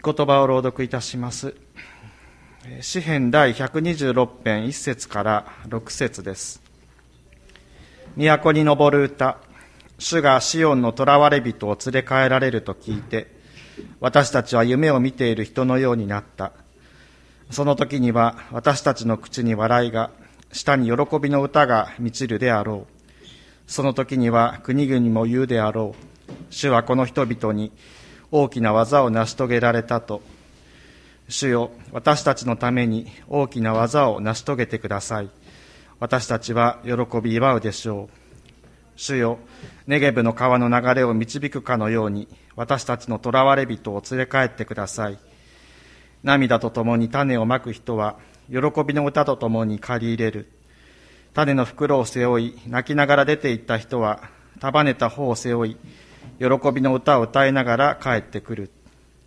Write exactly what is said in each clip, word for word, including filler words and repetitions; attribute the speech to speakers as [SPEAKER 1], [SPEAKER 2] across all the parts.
[SPEAKER 1] 言葉を朗読いたします。詩編第ひゃくにじゅうろく編いっ節からろく節です。都に昇る歌。主がシオンの囚われ人を連れ帰られると聞いて、私たちは夢を見ている人のようになった。その時には私たちの口に笑いが、舌に喜びの歌が満ちるであろう。その時には国々も言うであろう。主はこの人々に大きな技を成し遂げられたと。主よ、私たちのために大きな技を成し遂げてください。私たちは喜び祝うでしょう。主よ、ネゲブの川の流れを導くかのように、私たちの囚われ人を連れ帰ってください。涙とともに種をまく人は、喜びの歌とともに借り入れる。種の袋を背負い、泣きながら出て行った人は、束ねた方を背負い、喜びの歌を歌いながら帰ってくる。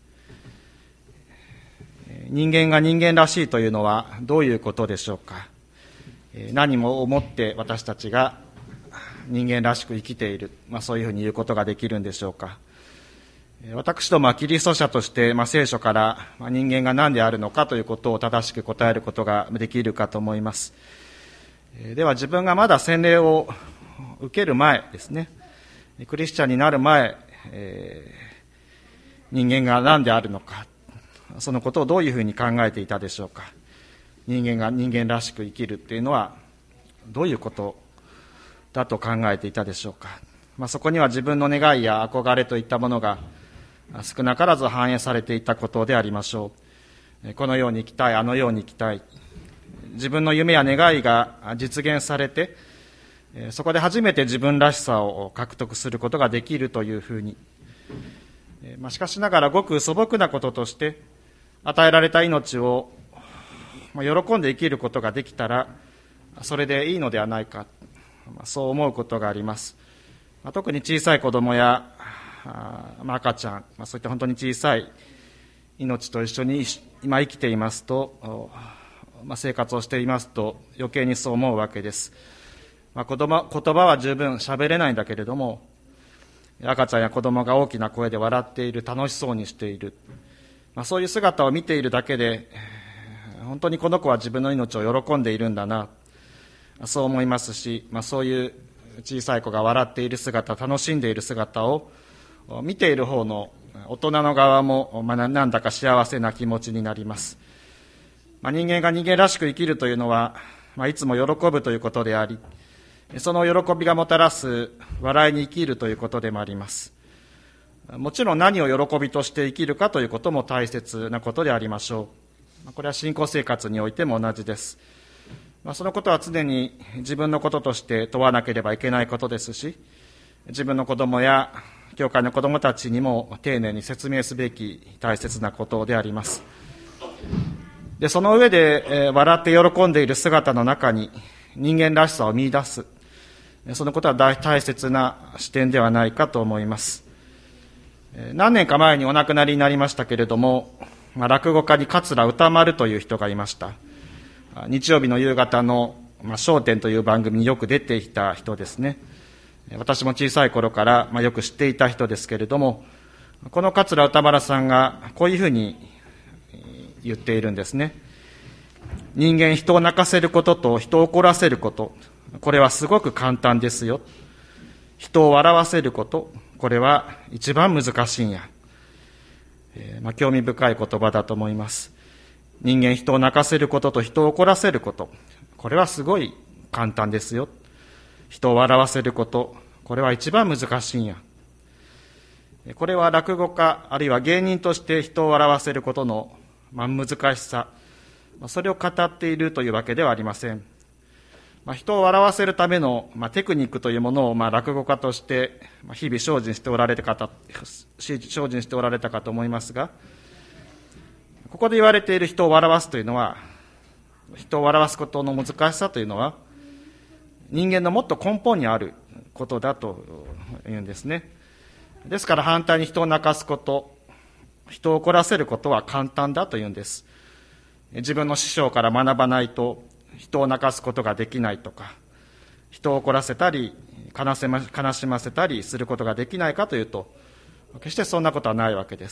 [SPEAKER 1] 人間が人間らしいというのはどういうことでしょうか。何も思って私たちが人間らしく生きている、まあ、そういうふうに言うことができるんでしょうか。私どもはキリスト者として、まあ、聖書から人間が何であるのかということを正しく答えることができるかと思います。では自分がまだ洗礼を受ける前ですね、クリスチャンになる前、えー、人間が何であるのか、そのことをどういうふうに考えていたでしょうか。人間が人間らしく生きるっていうのはどういうことだと考えていたでしょうか。まあ、そこには自分の願いや憧れといったものが少なからず反映されていたことでありましょう。このように生きたい、あのように生きたい、自分の夢や願いが実現されて、そこで初めて自分らしさを獲得することができるというふうに、まあ、しかしながらごく素朴なこととして与えられた命を喜んで生きることができたらそれでいいのではないか、そう思うことがあります。特に小さい子供や赤ちゃん、そういった本当に小さい命と一緒に今生きていますと、生活をしていますと余計にそう思うわけです。言葉、言葉は十分喋れないんだけれども、赤ちゃんや子供が大きな声で笑っている、楽しそうにしている、そういう姿を見ているだけで本当にこの子は自分の命を喜んでいるんだな、そう思いますし、まあ、そういう小さい子が笑っている姿、楽しんでいる姿を見ている方の大人の側も、まあ、なんだか幸せな気持ちになります。まあ、人間が人間らしく生きるというのは、まあ、いつも喜ぶということであり、その喜びがもたらす笑いに生きるということでもあります。もちろん何を喜びとして生きるかということも大切なことでありましょう。これは信仰生活においても同じです。まあ、そのことは常に自分のこととして問わなければいけないことですし、自分の子供や教会の子供たちにも丁寧に説明すべき大切なことであります。で、その上で、えー、笑って喜んでいる姿の中に人間らしさを見出す、そのことは大大切な視点ではないかと思います。何年か前にお亡くなりになりましたけれども、まあ、落語家に桂歌丸という人がいました。日曜日の夕方の、まあ、笑点という番組によく出ていた人ですね。私も小さい頃から、まあ、よく知っていた人ですけれども、この桂歌丸さんがこういうふうに言っているんですね。人間、人を泣かせることと人を怒らせること、これはすごく簡単ですよ。人を笑わせること、これは一番難しいんや。えーまあ、興味深い言葉だと思います。人間、人を泣かせることと人を怒らせること、これはすごい簡単ですよ。人を笑わせること、これは一番難しいんや。これは落語家あるいは芸人として人を笑わせることの、まあ、難しさ、それを語っているというわけではありません。まあ、人を笑わせるための、まあ、テクニックというものを、まあ、落語家として日々精進しておられた方、精進しておられたかと思いますが、ここで言われている人を笑わすというのは、人を笑わすことの難しさというのは、人間のもっと根本にあることだというんですね。ですから反対に人を泣かすこと、人を怒らせることは簡単だというんです。自分の師匠から学ばないと人を泣かすことができないとか、人を怒らせたり悲しませたりすることができないかというと、決してそんなことはないわけです。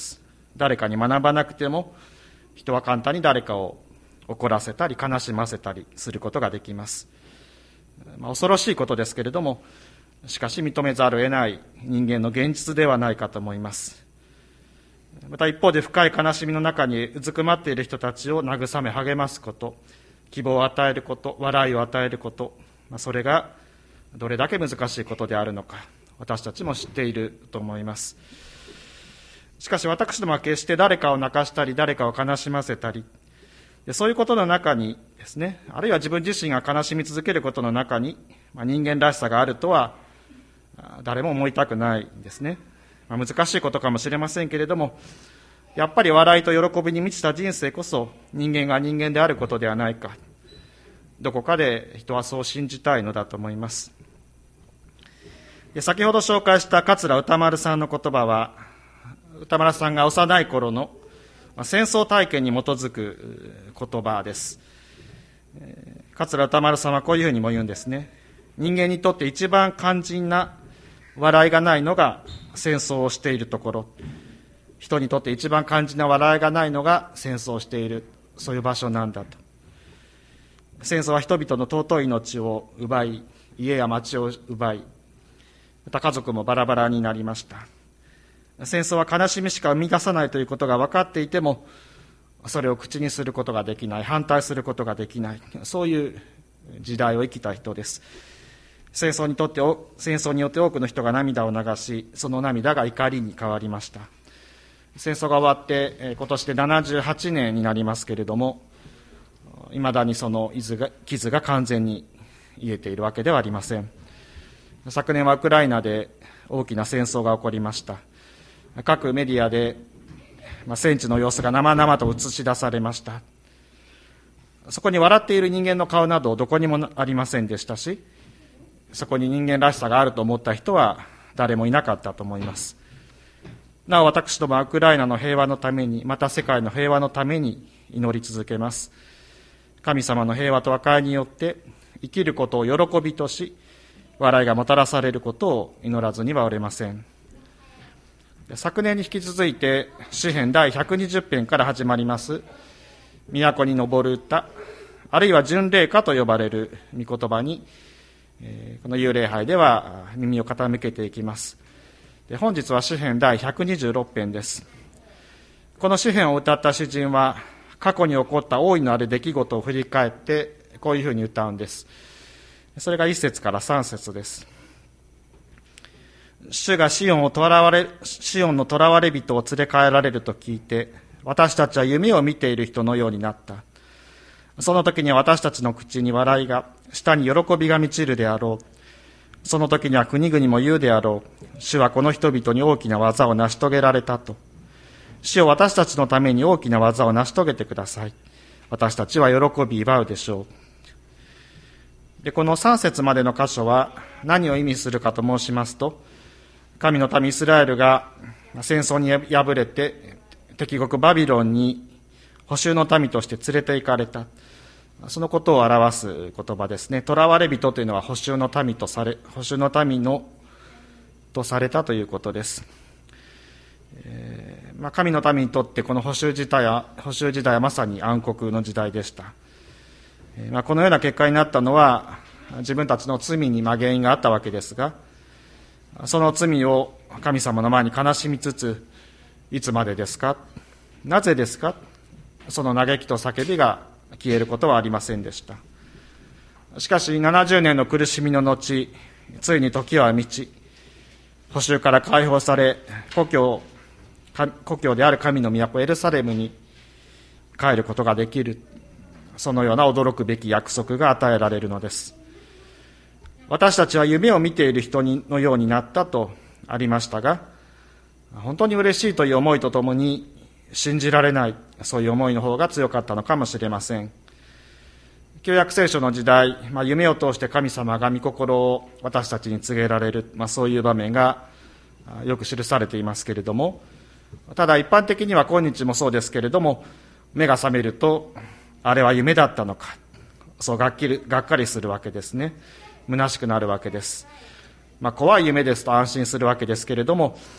[SPEAKER 1] 誰かに学ばなくても、人は簡単に誰かを怒らせたり悲しませたりすることができます。まあ、恐ろしいことですけれども、しかし認めざるを得ない人間の現実ではないかと思います。また一方で深い悲しみの中にうずくまっている人たちを慰め励ますこと、希望を与えること、笑いを与えること、まあ、それがどれだけ難しいことであるのか、私たちも知っていると思います。しかし私どもは決して誰かを泣かしたり、誰かを悲しませたり、そういうことの中にですね、あるいは自分自身が悲しみ続けることの中に、まあ、人間らしさがあるとは誰も思いたくないんですね。まあ、難しいことかもしれませんけれども、やっぱり笑いと喜びに満ちた人生こそ人間が人間であることではないか、どこかで人はそう信じたいのだと思います。で、先ほど紹介した桂歌丸さんの言葉は、歌丸さんが幼い頃の戦争体験に基づく言葉です。桂歌丸さんはこういうふうにも言うんですね。人間にとって一番肝心な笑いがないのが戦争をしているところ、人にとって一番肝心な笑いがないのが戦争をしている、そういう場所なんだと。戦争は人々の尊い命を奪い、家や町を奪い、また家族もバラバラになりました。戦争は悲しみしか生み出さないということが分かっていても、それを口にすることができない、反対することができない、そういう時代を生きた人です。戦争にとって戦争によって多くの人が涙を流し、その涙が怒りに変わりました。戦争が終わって今年でななじゅうはちねんになりますけれども、いまだにその傷が完全に癒えているわけではありません。昨年はウクライナで大きな戦争が起こりました。各メディアで、まあ、戦地の様子が生々と映し出されました。そこに笑っている人間の顔などどこにもありませんでしたし、そこに人間らしさがあると思った人は誰もいなかったと思います。なお私どもはウクライナの平和のために、また世界の平和のために祈り続けます。神様の平和と和解によって生きることを喜びとし、笑いがもたらされることを祈らずにはおれません。昨年に引き続いて詩編第ひゃくにじゅっぺんから始まります都に昇る歌、あるいは巡礼歌と呼ばれる御言葉に、この幽霊杯では耳を傾けていきます。で、本日は詩編第ひゃくにじゅうろくぺんです。この詩編を歌った詩人は過去に起こった大いなる出来事を振り返ってこういうふうに歌うんです。それがいっ節からさん節です。主がシオンを囚われ、シオンの囚われ人を連れ帰られると聞いて、私たちは夢を見ている人のようになった。その時には私たちの口に笑いが、舌に喜びが満ちるであろう。その時には国々も言うであろう。主はこの人々に大きな技を成し遂げられたと。主よ、私たちのために大きな技を成し遂げてください。私たちは喜び祝うでしょう。で、このさん節までの箇所は何を意味するかと申しますと、神の民イスラエルが戦争に敗れて敵国バビロンに捕囚の民として連れて行かれた、そのことを表す言葉ですね。囚われ人というのは捕囚の民とされ、捕囚の民のとされたということです。えーまあ、神の民にとってこの捕囚時代は、捕囚時代はまさに暗黒の時代でした。えーまあ、このような結果になったのは自分たちの罪にまあ原因があったわけですが、その罪を神様の前に悲しみつつ、いつまでですか、なぜですか、その嘆きと叫びが消えることはありませんでした。しかしななじゅうねんの苦しみの後、ついに時は満ち、捕囚から解放され、故郷、故郷である神の都エルサレムに帰ることができる、そのような驚くべき約束が与えられるのです。私たちは夢を見ている人のようになったとありましたが、本当に嬉しいという思いとともに信じられない、そういう思いの方が強かったのかもしれません。旧約聖書の時代、まあ、夢を通して神様が御心を私たちに告げられる、まあ、そういう場面がよく記されていますけれども、ただ一般的には今日もそうですけれども、目が覚めるとあれは夢だったのか、そうがっきり、がっかりするわけですね。虚しくなるわけです。まあ、怖い夢ですと安心するわけですけれども、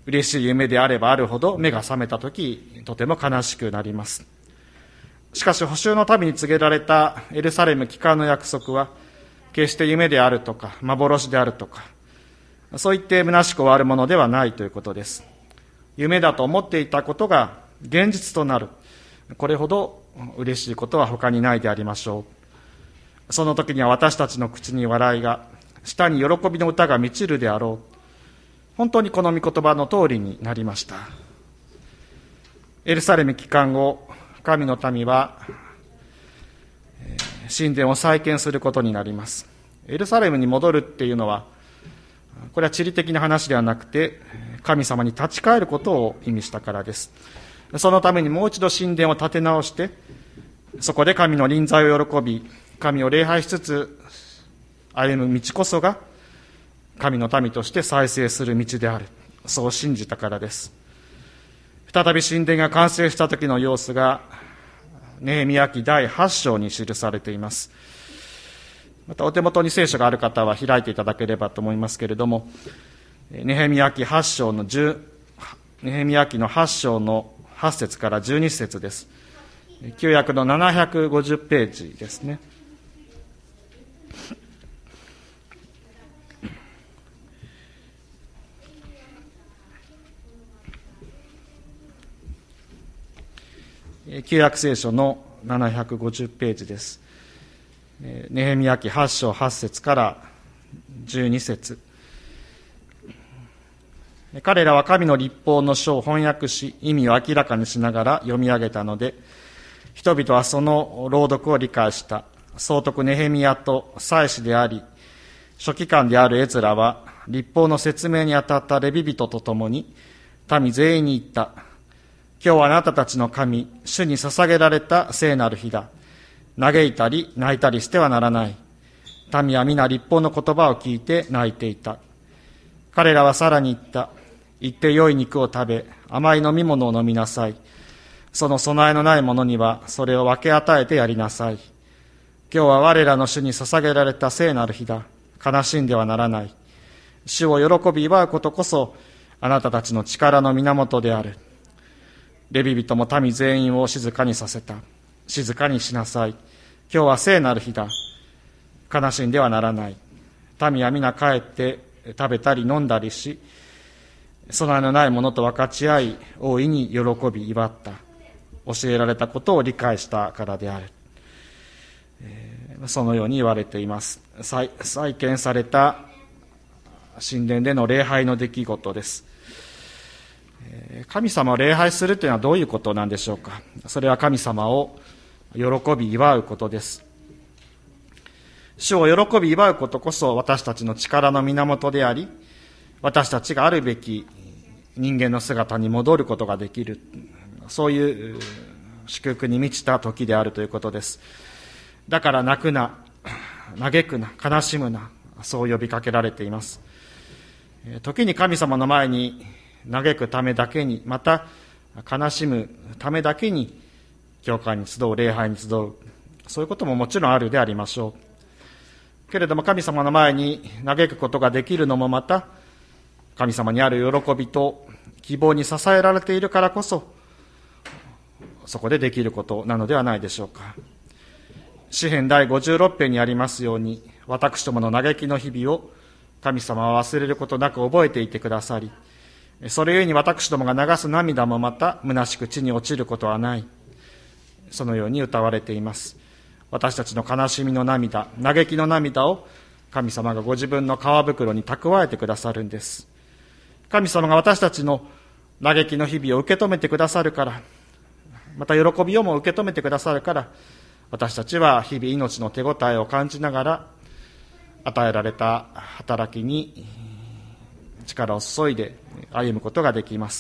[SPEAKER 1] 嬉しい夢であればあるほど目が覚めたとき、とても悲しくなります。しかし、捕囚の民に告げられたエルサレム帰還の約束は、決して夢であるとか、幻であるとか、そう言って虚しく終わるものではないということです。夢だと思っていたことが現実となる。これほど嬉しいことは他にないでありましょう。その時には私たちの口に笑いが、舌に喜びの歌が満ちるであろう。本当にこの御言葉の通りになりました。エルサレム帰還後、神の民は神殿を再建することになります。エルサレムに戻るっていうのは、これは地理的な話ではなくて、神様に立ち返ることを意味したからです。そのためにもう一度神殿を建て直して、そこで神の臨在を喜び、神を礼拝しつつ歩む道こそが、神の民として再生する道である。そう信じたからです。再び神殿が完成した時の様子が、ネヘミヤ記だいはち章に記されています。またお手元に聖書がある方は開いていただければと思いますけれども、ネヘミヤ記はち章の10、ネヘミヤ記のはち章のはち節からじゅうに節です。旧約のななひゃくごじゅうページですね。旧約聖書のななひゃくごじゅうページです。ネヘミヤ記はち章はち節からじゅうに節。彼らは神の律法の書を翻訳し、意味を明らかにしながら読み上げたので、人々はその朗読を理解した。総督ネヘミヤと祭司であり、書記官であるエズラは、律法の説明にあたったレビ人と共に、民全員に言った。今日はあなたたちの神、主に捧げられた聖なる日だ。嘆いたり泣いたりしてはならない。民は皆律法の言葉を聞いて泣いていた。彼らはさらに言った。行って良い肉を食べ、甘い飲み物を飲みなさい。その備えのない者にはそれを分け与えてやりなさい。今日は我らの主に捧げられた聖なる日だ。悲しんではならない。主を喜び祝うことこそあなたたちの力の源である。レビ人も民全員を静かにさせた。静かにしなさい。今日は聖なる日だ。悲しんではならない。民は皆帰って食べたり飲んだりし、備えのないものと分かち合い、大いに喜び祝った。教えられたことを理解したからである。えー、そのように言われています。再、再建された神殿での礼拝の出来事です。神様を礼拝するというのはどういうことなんでしょうか。それは神様を喜び祝うことです。主を喜び祝うことこそ私たちの力の源であり、私たちがあるべき人間の姿に戻ることができる、そういう祝福に満ちた時であるということです。だから泣くな、嘆くな、悲しむな、そう呼びかけられています。時に神様の前に嘆くためだけに、また悲しむためだけに教会に集う、礼拝に集う、そういうことももちろんあるでありましょう。けれども神様の前に嘆くことができるのもまた神様にある喜びと希望に支えられているからこそ、そこでできることなのではないでしょうか。詩編だいごじゅうろく編にありますように、私どもの嘆きの日々を神様は忘れることなく覚えていてくださり、それゆえに私どもが流す涙もまた虚しく地に落ちることはない。そのように歌われています。私たちの悲しみの涙、嘆きの涙を神様がご自分の皮袋に蓄えてくださるんです。神様が私たちの嘆きの日々を受け止めてくださるから、また喜びをも受け止めてくださるから、私たちは日々命の手応えを感じながら、与えられた働きに力を注いで歩むことができます。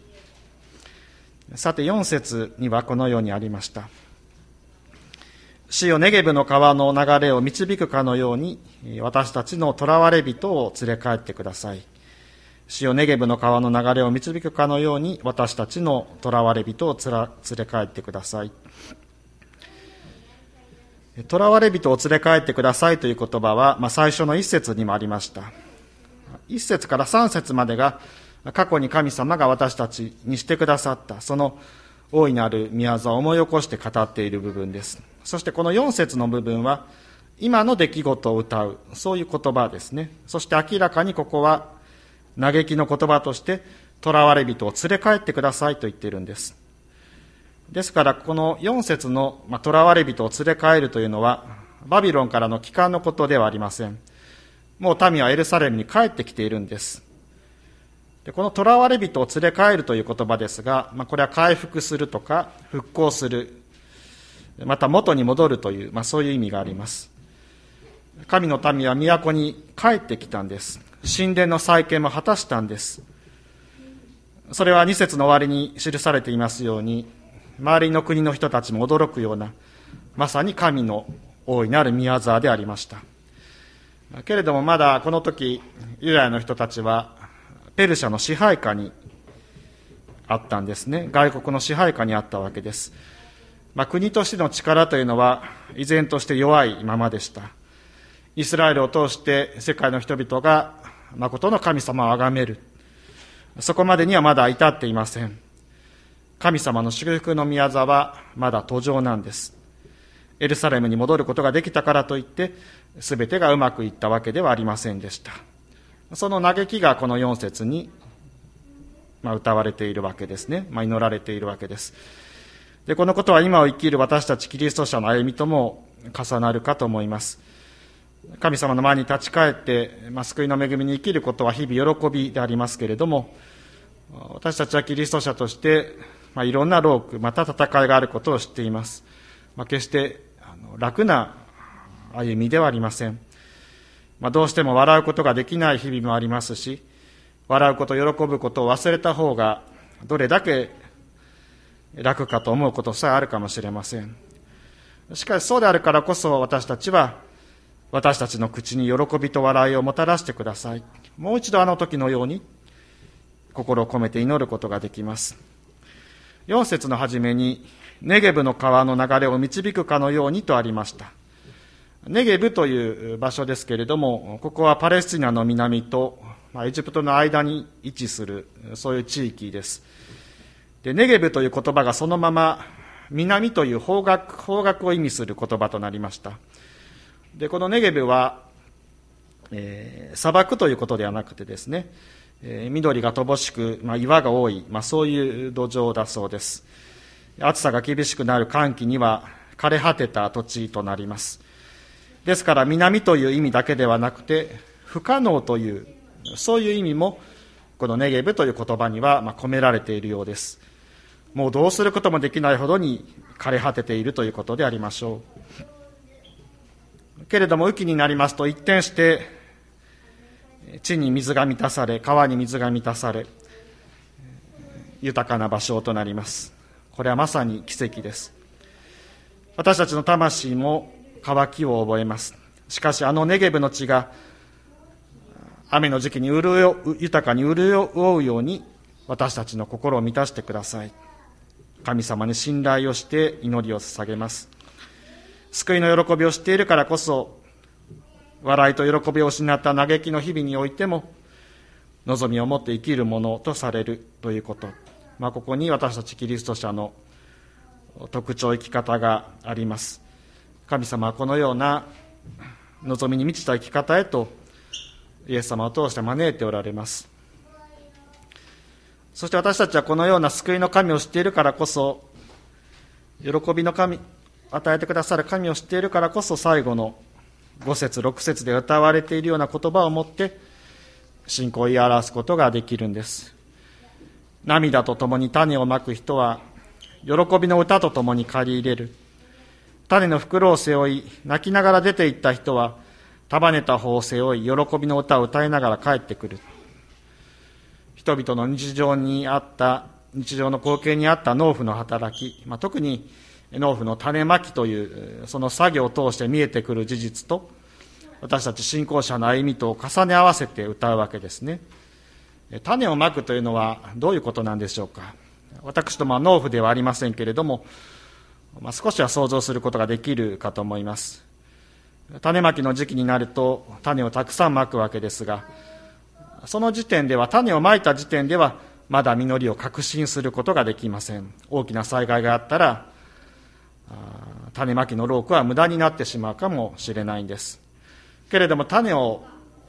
[SPEAKER 1] さてよん節にはこのようにありました。主よネゲブの川の流れを導くかのように、私たちの囚われ人を連れ帰ってください。主よネゲブの川の流れを導くかのように、私たちの囚われ人を連れ帰ってください。囚われ人を連れ帰ってくださいという言葉は、まあ、最初の一節にもありました。一節から三節までが過去に神様が私たちにしてくださったその大いなる御業を思い起こして語っている部分です。そしてこのよん節の部分は今の出来事を歌う、そういう言葉ですね。そして明らかにここは嘆きの言葉として囚われ人を連れ帰ってくださいと言っているんです。ですからこのよん節の囚われ人を連れ帰るというのはバビロンからの帰還のことではありません。もう民はエルサレムに帰ってきているんです。でこの囚われ人を連れ帰るという言葉ですが、まあ、これは回復するとか復興する、また元に戻るという、まあ、そういう意味があります。神の民は都に帰ってきたんです。神殿の再建も果たしたんです。それはに節の終わりに記されていますように、周りの国の人たちも驚くような、まさに神の大いなる御業でありました。けれどもまだこの時、ユダヤの人たちはペルシャの支配下にあったんですね。外国の支配下にあったわけです。まあ、国としての力というのは依然として弱いままでした。イスラエルを通して世界の人々が誠の神様を崇める、そこまでにはまだ至っていません。神様の祝福の御業はまだ途上なんです。エルサレムに戻ることができたからといって全てがうまくいったわけではありませんでした。その嘆きがこのよん節に、まあ、歌われているわけですね。まあ、祈られているわけです。で、このことは今を生きる私たちキリスト者の歩みとも重なるかと思います。神様の前に立ち返って、まあ、救いの恵みに生きることは日々喜びでありますけれども、私たちはキリスト者として、まあ、いろんな労苦、また戦いがあることを知っています。まあ、決してあの楽な歩みではありません。まあ、どうしても笑うことができない日々もありますし、笑うこと、喜ぶことを忘れた方がどれだけ楽かと思うことさえあるかもしれません。しかしそうであるからこそ私たちは私たちの口に喜びと笑いをもたらしてください。もう一度あの時のように心を込めて祈ることができます。よん節の初めにネゲブの川の流れを導くかのようにとありました。ネゲブという場所ですけれども、ここはパレスチナの南とエジプトの間に位置するそういう地域です。で、ネゲブという言葉がそのまま南という方角、方角を意味する言葉となりました。で、このネゲブは、えー、砂漠ということではなくてですね、えー、緑が乏しく、まあ、岩が多い、まあ、そういう土壌だそうです。暑さが厳しくなる乾季には枯れ果てた土地となります。ですから南という意味だけではなくて不可能というそういう意味もこのネゲブという言葉にはまあ込められているようです。もうどうすることもできないほどに枯れ果てているということでありましょう。けれども雨季になりますと一転して地に水が満たされ、川に水が満たされ、豊かな場所となります。これはまさに奇跡です。私たちの魂も渇きを覚えます。しかしあのネゲブの地が雨の時期に潤う豊かに潤うように私たちの心を満たしてください。神様に信頼をして祈りを捧げます。救いの喜びを知っているからこそ笑いと喜びを失った嘆きの日々においても望みを持って生きるものとされるということ、まあ、ここに私たちキリスト者の特徴、生き方があります。神様はこのような望みに満ちた生き方へとイエス様を通して招いておられます。そして私たちはこのような救いの神を知っているからこそ、喜びの神、与えてくださる神を知っているからこそ、最後のご節ろく節で歌われているような言葉をもって信仰を言い表すことができるんです。涙とともに種をまく人は喜びの歌とともに借り入れる。種の袋を背負い泣きながら出て行った人は束ねた方を背負い喜びの歌を歌いながら帰ってくる。人々の日常にあった日常の光景にあった農夫の働き、まあ、特に農夫の種まきというその作業を通して見えてくる事実と私たち信仰者の歩みと重ね合わせて歌うわけですね。種をまくというのはどういうことなんでしょうか。私どもは農夫ではありませんけれども、まあ、少しは想像することができるかと思います。種まきの時期になると種をたくさんまくわけですが、 その時点では、種をまいた時点ではまだ実りを確信することができません。大きな災害があったら種まきの労苦は無駄になってしまうかもしれないんです。けれども種を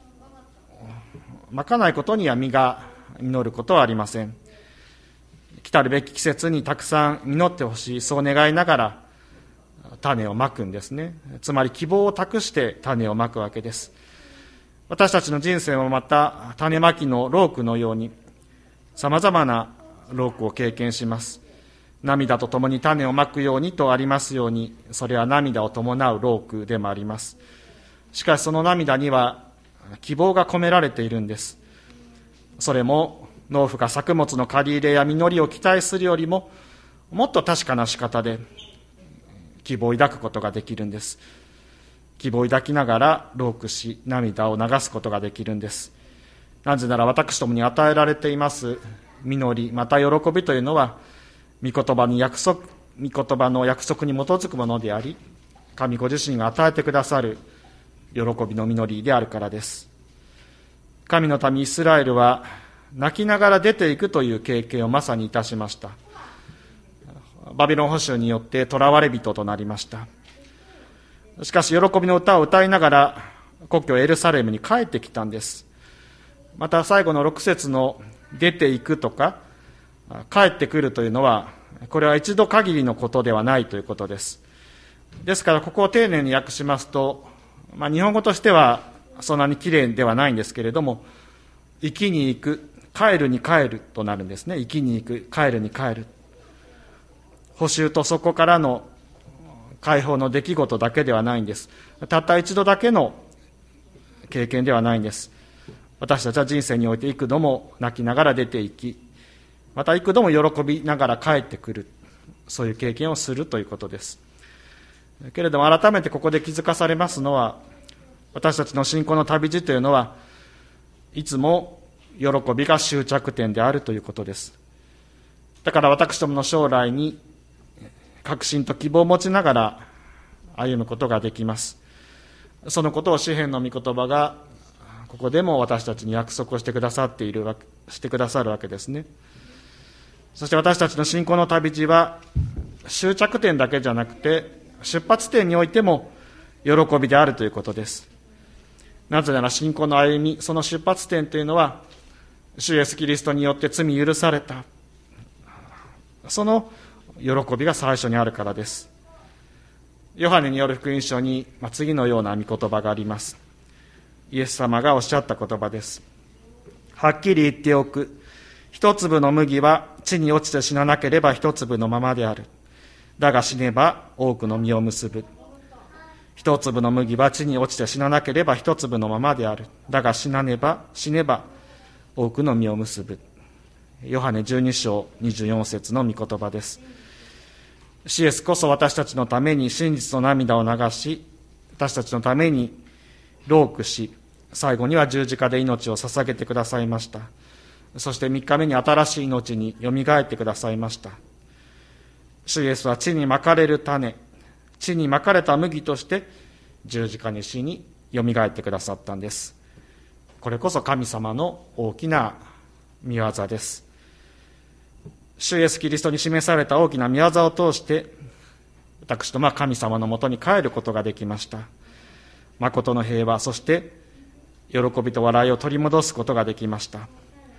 [SPEAKER 1] まかないことには実が実ることはありません。来たるべき季節にたくさん実ってほしい、そう願いながら種をまくんですね。つまり希望を託して種をまくわけです。私たちの人生もまた種まきの労苦のようにさまざまな労苦を経験します。涙とともに種をまくようにとありますように、それは涙を伴う労苦でもあります。しかしその涙には希望が込められているんです。それも農夫が作物の借り入れや実りを期待するよりももっと確かな仕方で希望を抱くことができるんです。希望を抱きながら労苦し涙を流すことができるんです。なぜなら私どもに与えられています実りまた喜びというのは御言葉に約束御言葉の約束に基づくものであり、神ご自身が与えてくださる喜びの実りであるからです。神の民イスラエルは泣きながら出ていくという経験をまさにいたしました。バビロン捕囚によって囚われ人となりました。しかし喜びの歌を歌いながら故郷エルサレムに帰ってきたんです。また最後のろく節の出ていくとか帰ってくるというのは、これは一度限りのことではないということです。ですからここを丁寧に訳しますと、まあ、日本語としてはそんなにきれいではないんですけれども、生きに行く、帰るに帰るとなるんですね。生きに行く、帰るに帰る。捕囚とそこからの解放の出来事だけではないんです。たった一度だけの経験ではないんです。私たちは人生において幾度も泣きながら出て行き、また幾度も喜びながら帰ってくる、そういう経験をするということです。けれども改めてここで気づかされますのは、私たちの信仰の旅路というのはいつも喜びが終着点であるということです。だから私どもの将来に確信と希望を持ちながら歩むことができます。そのことを詩編の御言葉がここでも私たちに約束をしてくださっているわけ、してくださるわけですね。そして私たちの信仰の旅路は終着点だけじゃなくて出発点においても喜びであるということです。なぜなら信仰の歩み、その出発点というのは主イエスキリストによって罪許された、その喜びが最初にあるからです。ヨハネによる福音書に次のような御言葉があります。イエス様がおっしゃった言葉です。はっきり言っておく。一粒の麦は地に落ちて死ななければ一粒のままである。だが死ねば多くの実を結ぶ。一粒の麦は地に落ちて死ななければ一粒のままである。だが死なねば死ねば多くの実を結ぶ。ヨハネじゅうに章にじゅうよん節の御言葉です。主イエスこそ私たちのために真実の涙を流し、私たちのために労苦し、最後には十字架で命を捧げてくださいました。そして三日目に新しい命によみがえってくださいました。主イエスは地にまかれる種、地にまかれた麦として十字架に死によみがえってくださったんです。これこそ神様の大きな御業です。主イエスキリストに示された大きな御業を通して私どもは神様のもとに帰ることができました。誠の平和、そして喜びと笑いを取り戻すことができました。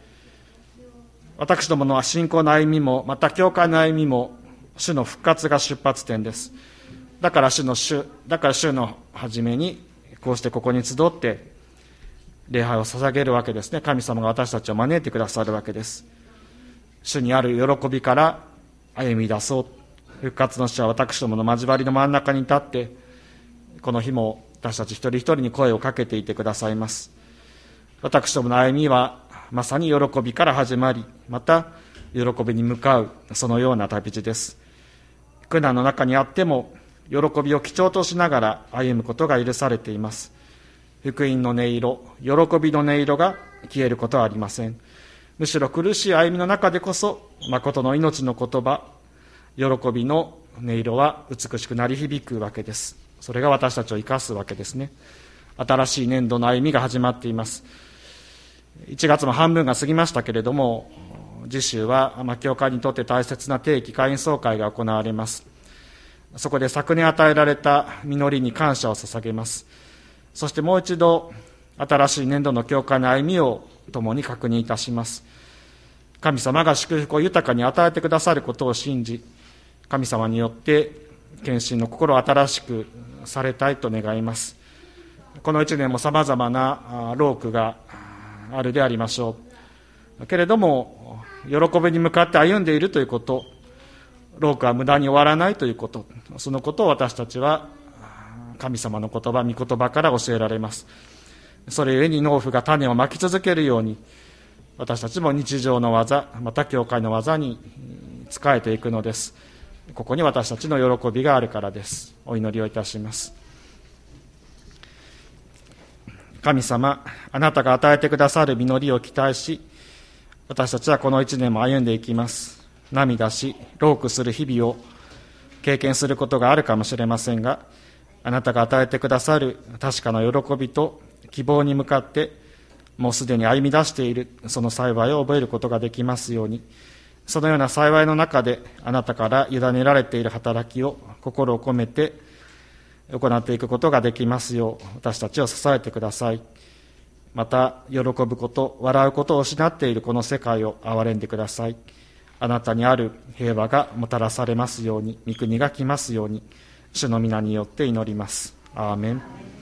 [SPEAKER 1] 私どもの信仰の歩みもまた教会の歩みも主の復活が出発点です。だから主の主だから主の初めにこうしてここに集って礼拝を捧げるわけですね。神様が私たちを招いてくださるわけです。主にある喜びから歩み出そう。復活の主は私どもの交わりの真ん中に立ってこの日も私たち一人一人に声をかけていてくださいます。私どもの歩みはまさに喜びから始まり、また喜びに向かう、そのような旅路です。苦難の中にあっても喜びを基調としながら歩むことが許されています。福音の音色、喜びの音色が消えることはありません。むしろ苦しい歩みの中でこそ誠の命の言葉、喜びの音色は美しく鳴り響くわけです。それが私たちを生かすわけですね。新しい年度の歩みが始まっています。 いちがつも半分が過ぎましたけれども、次週は、まあ、教会にとって大切な定期会員総会が行われます。そこで昨年与えられた実りに感謝を捧げます。そしてもう一度、新しい年度の教会の歩みを共に確認いたします。神様が祝福を豊かに与えてくださることを信じ、神様によって献身の心を新しくされたいと願います。この一年もさまざまな労苦があるでありましょう。けれども、喜びに向かって歩んでいるということ、労苦は無駄に終わらないということ、そのことを私たちは神様の言葉、御言葉から教えられます。それゆえに農夫が種をまき続けるように、私たちも日常の技、また教会の技に仕えていくのです。ここに私たちの喜びがあるからです。お祈りをいたします。神様、あなたが与えてくださる実りを期待し、私たちはこの一年も歩んでいきます。涙し、労苦する日々を経験することがあるかもしれませんが、あなたが与えてくださる確かな喜びと希望に向かって、もうすでに歩み出しているその幸いを覚えることができますように、そのような幸いの中であなたから委ねられている働きを心を込めて行っていくことができますよう、私たちを支えてください。また喜ぶこと、笑うことを失っているこの世界を憐れんでください。あなたにある平和がもたらされますように、御国が来ますように、主の皆によって祈ります。アーメン。